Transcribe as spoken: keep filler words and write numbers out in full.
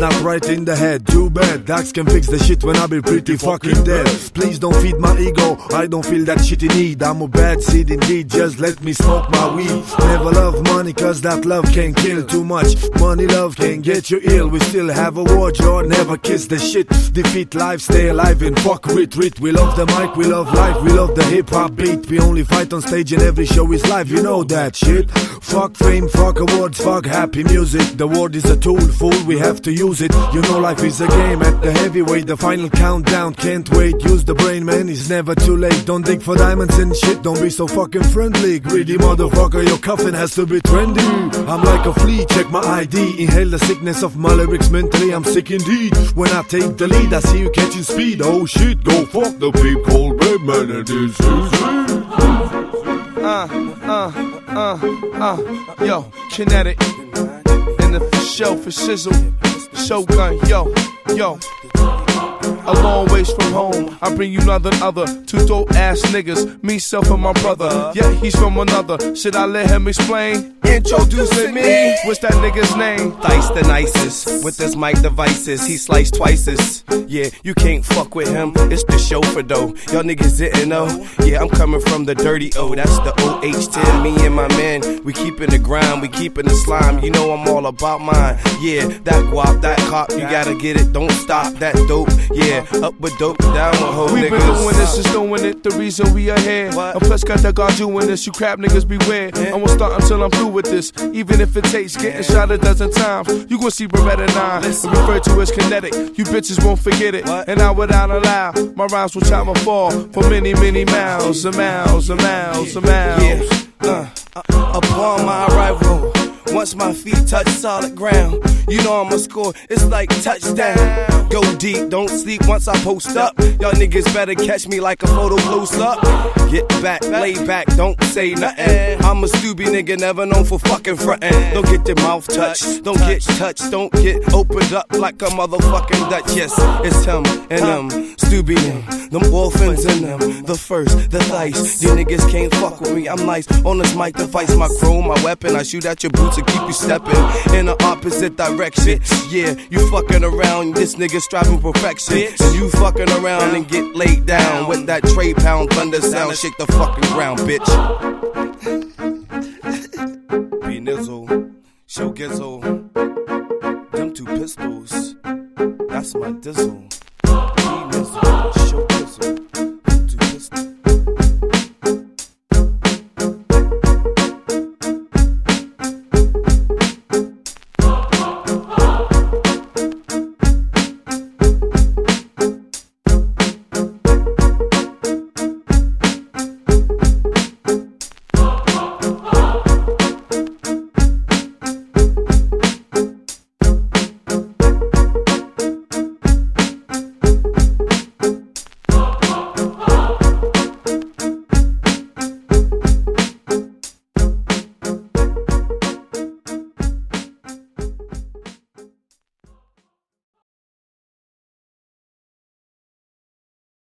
not right in the head. Too bad, docs can fix the shit when I be pretty fucking dead. Please don't feed my ego, I don't feel that shit in need. I'm a bad seed indeed, just let me smoke my weed. Never love money cause that love can kill. Too much money love can get you ill. We still have a war, Joe, never kiss the shit. Defeat life, stay alive and fuck with rit. We love the mic, we love life, we love the hip hop beat. We only fight on stage and every show is live, you know that shit. Fuck fame, fuck awards, fuck happy music. The word is a tool, fool, we have to use it. You know life is a game at the heavyweight. The final countdown, can't wait. Use the brain, man, it's never too late. Don't dig for diamonds and shit, don't be so fucking friendly. Greedy motherfucker, your coffin has to be trendy. I'm like a flea, check my I D. Inhale the sickness of my lyrics mentally, I'm sick indeed. When I take the lead, I see you catching speed. Oh shit, go fuck the people, Batman, and this is it. Uh, uh, uh, uh, yo, kinetic. And the for show, for sizzle, Shogun, yo, yo. A long ways from home, I bring you none other. Two dope ass niggas, me, self, and my brother. Yeah, he's from another. Should I let him explain? Introducing me. What's that nigga's name? Dice the nicest with his mic devices. He sliced twices. Yeah, you can't fuck with him. It's the chauffeur though. Y'all niggas didn't know. Yeah, I'm coming from the dirty O. That's the O H ten. Me and my men, we keepin' the grind, we keepin' the slime. You know I'm all about mine. Yeah, that guap, that cop, you gotta get it. Don't stop that dope. Yeah, up with dope, down with whole we niggas. We been doing this, just doing it. The reason we are here. And plus got that guard doing this. You crap niggas beware. Yeah. I won't start until I'm through with this. Even if it takes getting shot a dozen times, you gon' see Beretta nine. Referred to as kinetic. You bitches won't forget it. What? And I without allow, my rhymes will travel far for many, many miles and miles and miles and miles. Yeah. Uh, uh, upon my arrival, once my feet touch solid ground, you know I'ma score, it's like touchdown. Go deep, don't sleep once I post up. Y'all niggas better catch me like a photo close up. Get back, lay back, don't say nothing. I'm a stupid nigga, never known for fucking frontin'. Don't get your mouth touched, don't get touched, don't get opened up like a motherfucking Dutch. Yes, it's him and them, Stubby and them orphans in them. The first, the dice, you niggas can't fuck with me. I'm nice on this mic device, my chrome, my weapon. I shoot at your boots and keep you stepping in the opposite direction. Yeah, you fucking around, this nigga striving perfection. And you fucking around and get laid down with that Trey Pound thunder sound. Shake the fucking ground, bitch. B Nizzle, Show Gizzle, them two pistols, that's my dizzle.